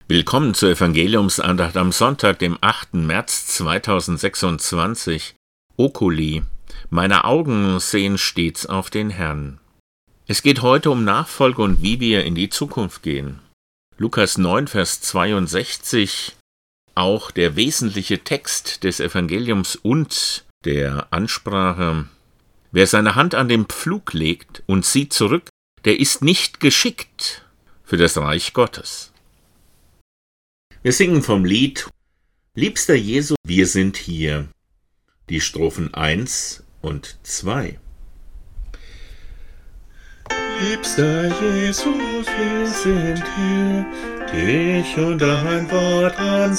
Willkommen zur Evangeliumsandacht am Sonntag, dem 8. März 2026. Oculi. Meine Augen sehen stets auf den Herrn. Es geht heute um Nachfolge und wie wir in die Zukunft gehen. Lukas 9, Vers 62, auch der wesentliche Text des Evangeliums und der Ansprache. Wer seine Hand an den Pflug legt und sieht zurück, der ist nicht geschickt für das Reich Gottes. Wir singen vom Lied Liebster Jesu, wir sind hier. Die Strophen 1 und 2. Liebster Jesus, wir sind hier, dich und dein Wort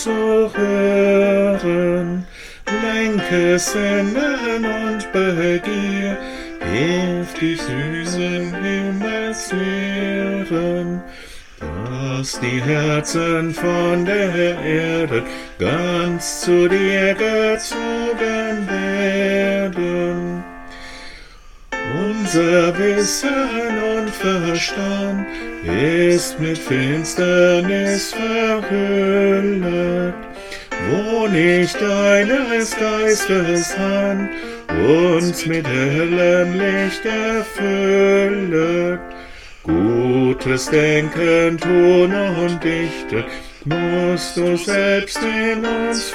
anzuhören. Lenke Sinnen und Begier, hilf die süßen Himmelslehren, dass die Herzen von der Erde ganz zu dir gezogen werden. Unser Wissen und Verstand ist mit Finsternis verhüllet, wo nicht deines Geistes Hand uns mit hellem Licht erfüllet. Gutes Denken, Tun und Dichten musst du selbst in uns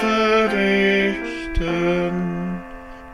verrichten.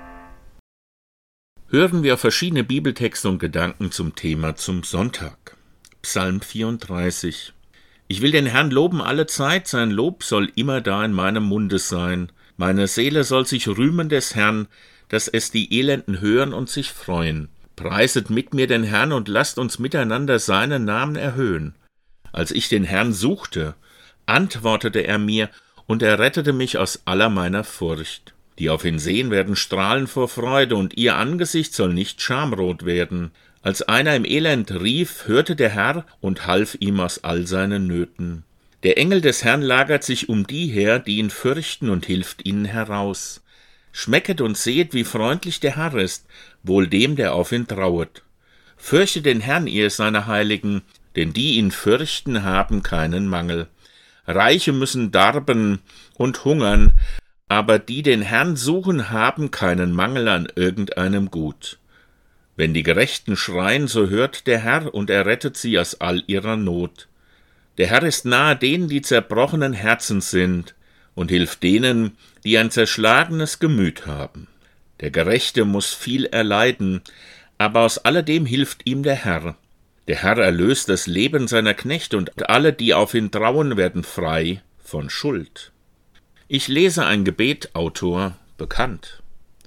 Hören wir verschiedene Bibeltexte und Gedanken zum Thema zum Sonntag. Psalm 34. Ich will den Herrn loben alle Zeit, sein Lob soll immer da in meinem Munde sein. Meine Seele soll sich rühmen des Herrn, dass es die Elenden hören und sich freuen. Preiset mit mir den Herrn und lasst uns miteinander seinen Namen erhöhen. Als ich den Herrn suchte, antwortete er mir und er rettete mich aus aller meiner Furcht. Die auf ihn sehen, werden strahlen vor Freude und ihr Angesicht soll nicht schamrot werden. Als einer im Elend rief, hörte der Herr und half ihm aus all seinen Nöten. Der Engel des Herrn lagert sich um die her, die ihn fürchten und hilft ihnen heraus. Schmecket und sehet, wie freundlich der Herr ist, wohl dem, der auf ihn trauet. Fürchtet den Herrn, ihr seine Heiligen, denn die ihn fürchten, haben keinen Mangel. Reiche müssen darben und hungern, aber die den Herrn suchen, haben keinen Mangel an irgendeinem Gut. Wenn die Gerechten schreien, so hört der Herr, und er rettet sie aus all ihrer Not. Der Herr ist nahe denen, die zerbrochenen Herzens sind, und hilft denen, die ein zerschlagenes Gemüt haben. Der Gerechte muß viel erleiden, aber aus alledem hilft ihm der Herr. Der Herr erlöst das Leben seiner Knechte, und alle, die auf ihn trauen, werden frei von Schuld. Ich lese ein Gebet, Autor bekannt.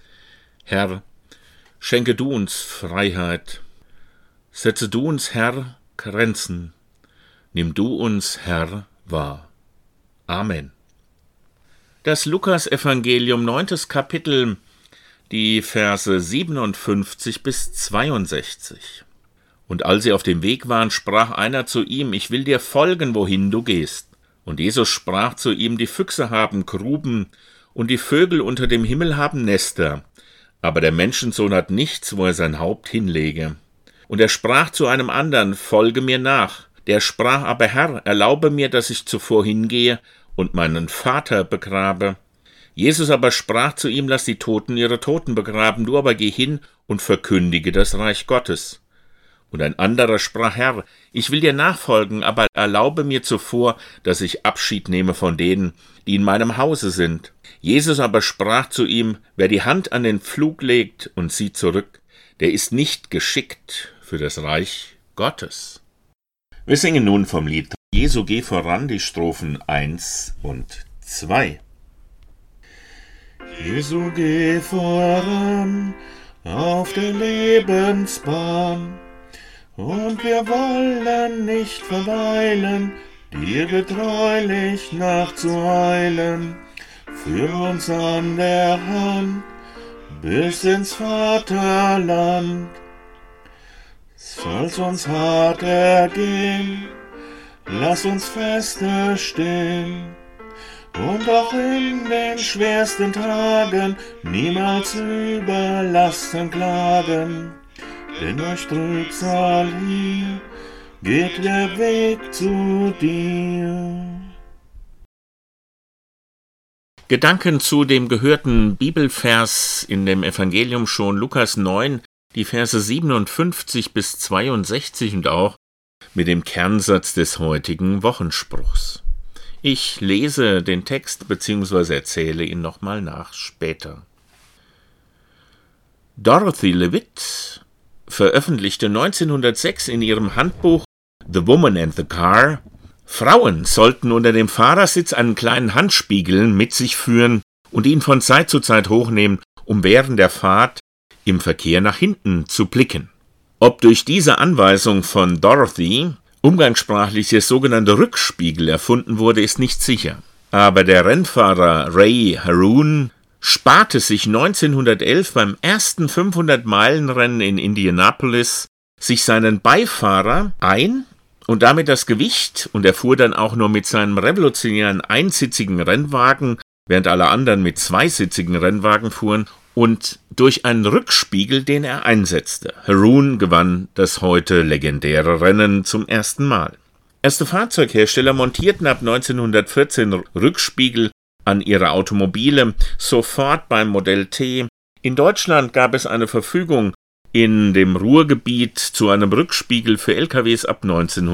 Herr, schenke du uns Freiheit. Setze du uns, Herr, Grenzen. Nimm du uns, Herr, wahr. Amen. Das Lukas-Evangelium, 9. Kapitel, die Verse 57 bis 62. Und als sie auf dem Weg waren, sprach einer zu ihm, ich will dir folgen, wohin du gehst. Und Jesus sprach zu ihm, die Füchse haben Gruben und die Vögel unter dem Himmel haben Nester, aber der Menschensohn hat nichts, wo er sein Haupt hinlege. Und er sprach zu einem anderen, folge mir nach. Der sprach aber, Herr, erlaube mir, dass ich zuvor hingehe und meinen Vater begrabe. Jesus aber sprach zu ihm, lass die Toten ihre Toten begraben, du aber geh hin und verkündige das Reich Gottes. Und ein anderer sprach, Herr, ich will dir nachfolgen, aber erlaube mir zuvor, dass ich Abschied nehme von denen, die in meinem Hause sind. Jesus aber sprach zu ihm, wer die Hand an den Pflug legt und sieht zurück, der ist nicht geschickt für das Reich Gottes. Wir singen nun vom Lied Jesu, geh voran, die Strophen 1 und 2. Jesu, geh voran auf der Lebensbahn, und wir wollen nicht verweilen, dir getreulich nachzueilen. Führ uns an der Hand bis ins Vaterland. Soll's uns hart ergehen, lass uns feste stehen, und auch in den schwersten Tagen niemals über Lasten klagen. Denn durch Trübsal hier geht der Weg zu dir. Gedanken zu dem gehörten Bibelvers in dem Evangelium schon, Lukas 9, die Verse 57 bis 62 und auch mit dem Kernsatz des heutigen Wochenspruchs. Ich lese den Text bzw. erzähle ihn nochmal nach später. Dorothy Levitt veröffentlichte 1906 in ihrem Handbuch The Woman and the Car: Frauen sollten unter dem Fahrersitz einen kleinen Handspiegel mit sich führen und ihn von Zeit zu Zeit hochnehmen, um während der Fahrt im Verkehr nach hinten zu blicken. Ob durch diese Anweisung von Dorothy umgangssprachliches sogenannte Rückspiegel erfunden wurde, ist nicht sicher. Aber der Rennfahrer Ray Harroun sparte sich 1911 beim ersten 500-Meilen-Rennen in Indianapolis sich seinen Beifahrer ein und damit das Gewicht, und er fuhr dann auch nur mit seinem revolutionären einsitzigen Rennwagen, während alle anderen mit zweisitzigen Rennwagen fuhren, und durch einen Rückspiegel, den er einsetzte. Harroun gewann das heute legendäre Rennen zum ersten Mal. Erste Fahrzeughersteller montierten ab 1914 Rückspiegel an ihre Automobile, sofort beim Modell T. In Deutschland gab es eine Verfügung in dem Ruhrgebiet zu einem Rückspiegel für LKWs ab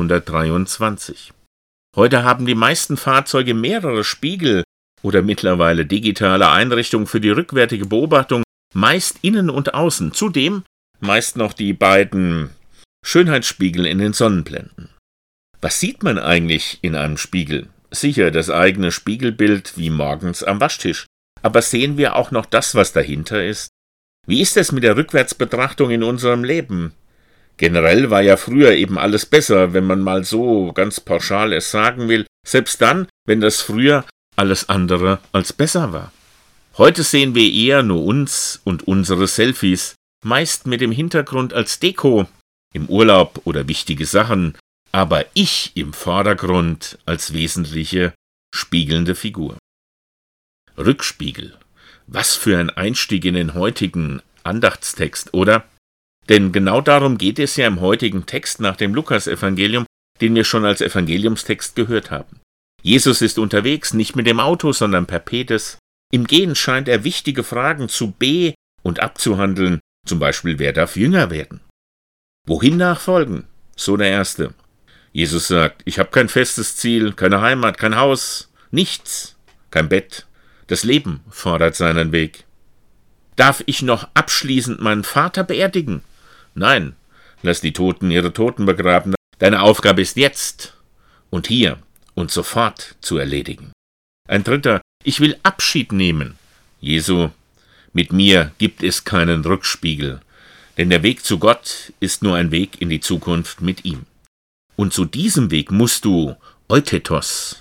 1923. Heute haben die meisten Fahrzeuge mehrere Spiegel oder mittlerweile digitale Einrichtungen für die rückwärtige Beobachtung, meist innen und außen. Zudem meist noch die beiden Schönheitsspiegel in den Sonnenblenden. Was sieht man eigentlich in einem Spiegel? Sicher das eigene Spiegelbild wie morgens am Waschtisch. Aber sehen wir auch noch das, was dahinter ist? Wie ist es mit der Rückwärtsbetrachtung in unserem Leben? Generell war ja früher eben alles besser, wenn man mal so ganz pauschal es sagen will, selbst dann, wenn das früher alles andere als besser war. Heute sehen wir eher nur uns und unsere Selfies, meist mit dem Hintergrund als Deko, im Urlaub oder wichtige Sachen, aber ich im Vordergrund als wesentliche, spiegelnde Figur. Rückspiegel. Was für ein Einstieg in den heutigen Andachtstext, oder? Denn genau darum geht es ja im heutigen Text nach dem Lukasevangelium, den wir schon als Evangeliumstext gehört haben. Jesus ist unterwegs, nicht mit dem Auto, sondern per Pedes. Im Gehen scheint er wichtige Fragen zu be- und abzuhandeln, zum Beispiel, wer darf Jünger werden? Wohin nachfolgen? So der Erste. Jesus sagt, ich habe kein festes Ziel, keine Heimat, kein Haus, nichts, kein Bett. Das Leben fordert seinen Weg. Darf ich noch abschließend meinen Vater beerdigen? Nein, lass die Toten ihre Toten begraben. Deine Aufgabe ist jetzt und hier und sofort zu erledigen. Ein Dritter, ich will Abschied nehmen. Jesu, mit mir gibt es keinen Rückspiegel, denn der Weg zu Gott ist nur ein Weg in die Zukunft mit ihm. Und zu diesem Weg musst du Eutetos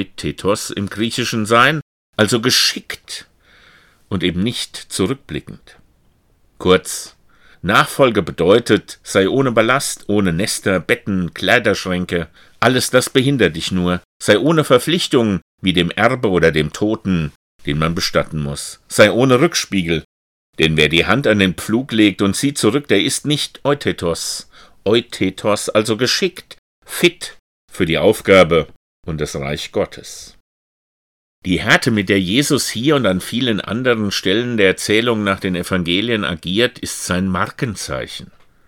im Griechischen sein, also geschickt und eben nicht zurückblickend. Kurz, Nachfolge bedeutet, sei ohne Ballast, ohne Nester, Betten, Kleiderschränke, alles das behindert dich nur, sei ohne Verpflichtungen wie dem Erbe oder dem Toten, den man bestatten muss, sei ohne Rückspiegel, denn wer die Hand an den Pflug legt und sieht zurück, der ist nicht Eutetos, also geschickt, fit für die Aufgabe und das Reich Gottes. Die Härte, mit der Jesus hier und an vielen anderen Stellen der Erzählung nach den Evangelien agiert, ist sein Markenzeichen.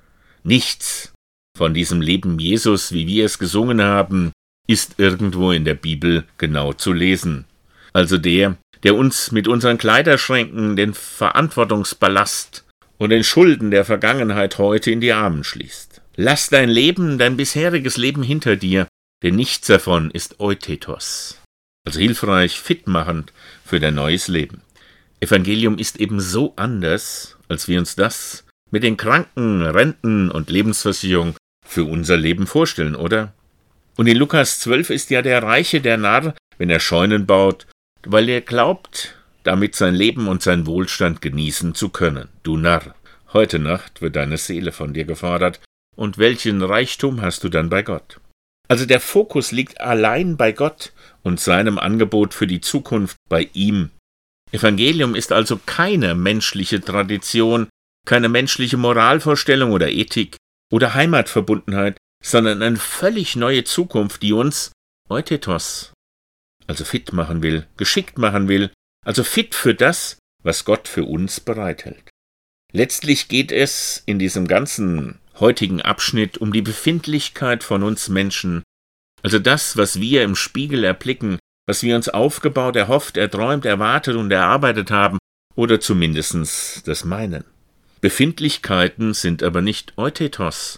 Nichts von diesem Leben Jesus, wie wir es gesungen haben, ist irgendwo in der Bibel genau zu lesen. Also der uns mit unseren Kleiderschränken den Verantwortungsballast und den Schulden der Vergangenheit heute in die Arme schließt. Lass dein Leben, dein bisheriges Leben hinter dir, denn nichts davon ist Eutetos. Also hilfreich, fitmachend für dein neues Leben. Evangelium ist eben so anders, als wir uns das mit den Kranken, Renten und Lebensversicherung für unser Leben vorstellen, oder? Und in Lukas 12 ist ja der Reiche der Narr, wenn er Scheunen baut, weil er glaubt, damit sein Leben und sein Wohlstand genießen zu können. Du Narr, heute Nacht wird deine Seele von dir gefordert, und welchen Reichtum hast du dann bei Gott? Also der Fokus liegt allein bei Gott und seinem Angebot für die Zukunft bei ihm. Evangelium ist also keine menschliche Tradition, keine menschliche Moralvorstellung oder Ethik oder Heimatverbundenheit, sondern eine völlig neue Zukunft, die uns Eutetos, also fit machen will, geschickt machen will, also fit für das, was Gott für uns bereithält. Letztlich geht es in diesem ganzen heutigen Abschnitt um die Befindlichkeit von uns Menschen, also das, was wir im Spiegel erblicken, was wir uns aufgebaut, erhofft, erträumt, erwartet und erarbeitet haben, oder zumindest das meinen. Befindlichkeiten sind aber nicht Eutetos,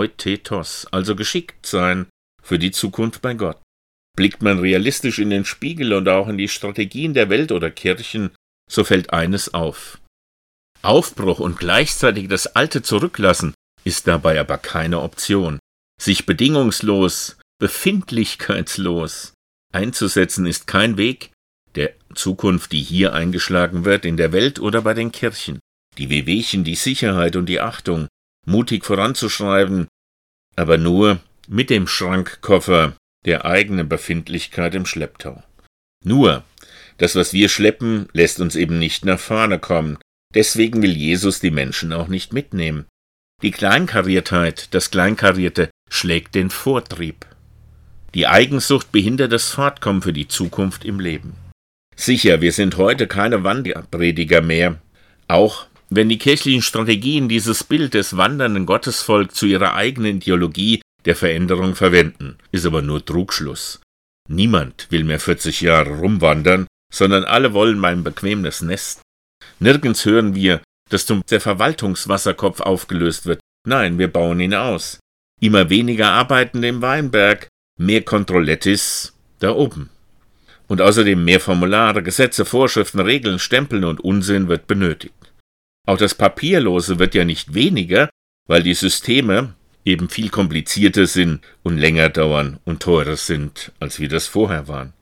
also geschickt sein für die Zukunft bei Gott. Blickt man realistisch in den Spiegel und auch in die Strategien der Welt oder Kirchen, so fällt eines auf. Aufbruch und gleichzeitig das Alte zurücklassen ist dabei aber keine Option. Sich bedingungslos, befindlichkeitslos einzusetzen ist kein Weg der Zukunft, die hier eingeschlagen wird, in der Welt oder bei den Kirchen. Die Wehwehchen, die Sicherheit und die Achtung, mutig voranzuschreiben, aber nur mit dem Schrankkoffer der eigenen Befindlichkeit im Schlepptau. Nur, das, was wir schleppen, lässt uns eben nicht nach vorne kommen. Deswegen will Jesus die Menschen auch nicht mitnehmen. Die Kleinkariertheit, das Kleinkarierte, schlägt den Vortrieb. Die Eigensucht behindert das Fortkommen für die Zukunft im Leben. Sicher, wir sind heute keine Wanderprediger mehr, auch wenn die kirchlichen Strategien dieses Bild des wandernden Gottesvolks zu ihrer eigenen Ideologie der Veränderung verwenden, ist aber nur Trugschluss. Niemand will mehr 40 Jahre rumwandern, sondern alle wollen mal ein bequemes Nest. Nirgends hören wir, dass der Verwaltungswasserkopf aufgelöst wird. Nein, wir bauen ihn aus. Immer weniger Arbeitende im Weinberg, mehr Kontrollettis da oben. Und außerdem mehr Formulare, Gesetze, Vorschriften, Regeln, Stempeln und Unsinn wird benötigt. Auch das Papierlose wird ja nicht weniger, weil die Systeme eben viel komplizierter sind und länger dauern und teurer sind, als wir das vorher waren.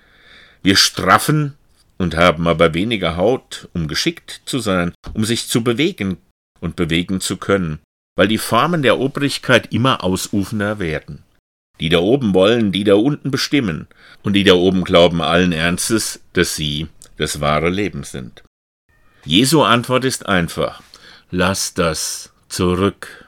Wir straffen und haben aber weniger Haut, um geschickt zu sein, um sich zu bewegen und bewegen zu können, weil die Formen der Obrigkeit immer ausufernder werden. Die da oben wollen, die da unten bestimmen, und die da oben glauben allen Ernstes, dass sie das wahre Leben sind. Jesu Antwort ist einfach: Lass das zurück.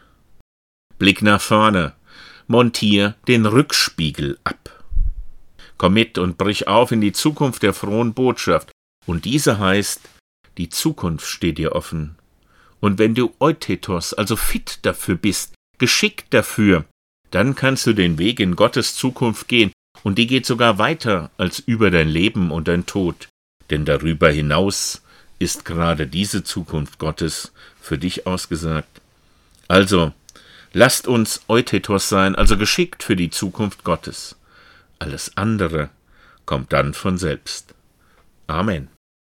Blick nach vorne, montier den Rückspiegel ab. Komm mit und brich auf in die Zukunft der frohen Botschaft. Und diese heißt, die Zukunft steht dir offen. Und wenn du Eutetos, also fit dafür bist, geschickt dafür, dann kannst du den Weg in Gottes Zukunft gehen. Und die geht sogar weiter als über dein Leben und dein Tod. Denn darüber hinaus ist gerade diese Zukunft Gottes für dich ausgesagt. Also, lasst uns Eutetos sein, also geschickt für die Zukunft Gottes. Alles andere kommt dann von selbst. Amen.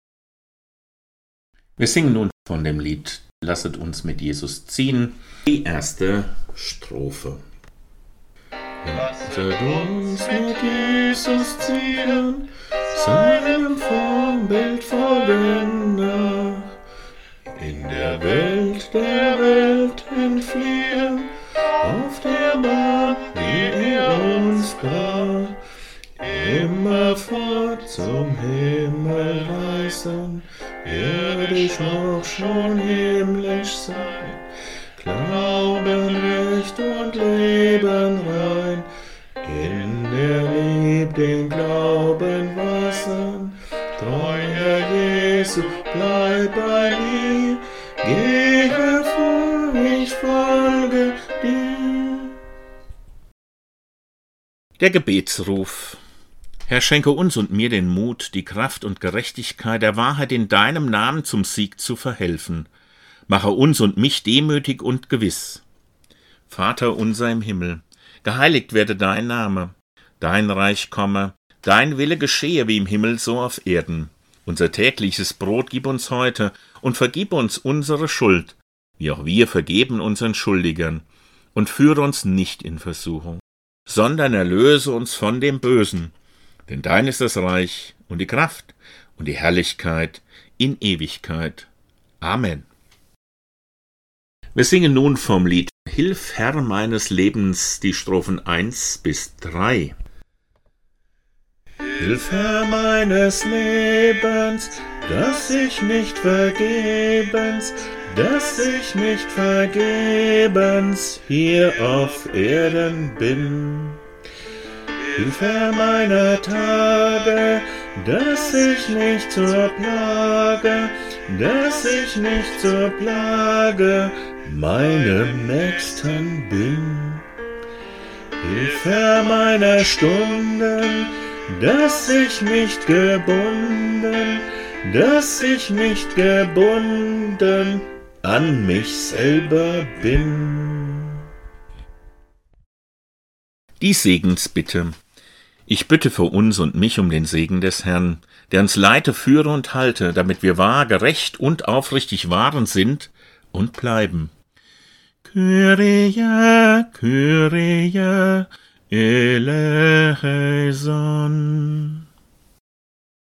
Wir singen nun von dem Lied Lasset uns mit Jesus ziehen, die erste Strophe. Lasset uns mit Jesus ziehen, seinem Vorbild folgen nach, in der Welt entfliehen, auf der Bahn, die er uns brach, immerfort zum Himmel reisen, irdisch noch schon himmlisch sein, Glauben, Recht und Leben rein, in der Lieb den Glauben wassern, treu Herr Jesu, bleib bei mir, gehe vor, ich folge dir. Der Gebetsruf. Herr, schenke uns und mir den Mut, die Kraft und Gerechtigkeit der Wahrheit in deinem Namen zum Sieg zu verhelfen. Mache uns und mich demütig und gewiss. Vater unser im Himmel, geheiligt werde dein Name, dein Reich komme, dein Wille geschehe wie im Himmel so auf Erden. Unser tägliches Brot gib uns heute und vergib uns unsere Schuld, wie auch wir vergeben unseren Schuldigern. Und führe uns nicht in Versuchung, sondern erlöse uns von dem Bösen. Denn dein ist das Reich und die Kraft und die Herrlichkeit in Ewigkeit. Amen. Wir singen nun vom Lied Hilf, Herr meines Lebens, die Strophen 1 bis 3. Hilf, Herr meines Lebens, dass ich nicht vergebens hier auf Erden bin. Hilf, Herr meiner Tage, dass ich nicht zur Plage, meinem Nächsten bin. Hilf, Herr, meiner Stunden, dass ich nicht gebunden an mich selber bin. Die Segensbitte. Ich bitte für uns und mich um den Segen des Herrn, der uns leite, führe und halte, damit wir wahr, gerecht und aufrichtig wahren sind und bleiben. Kyrie, Kyrie, eleison.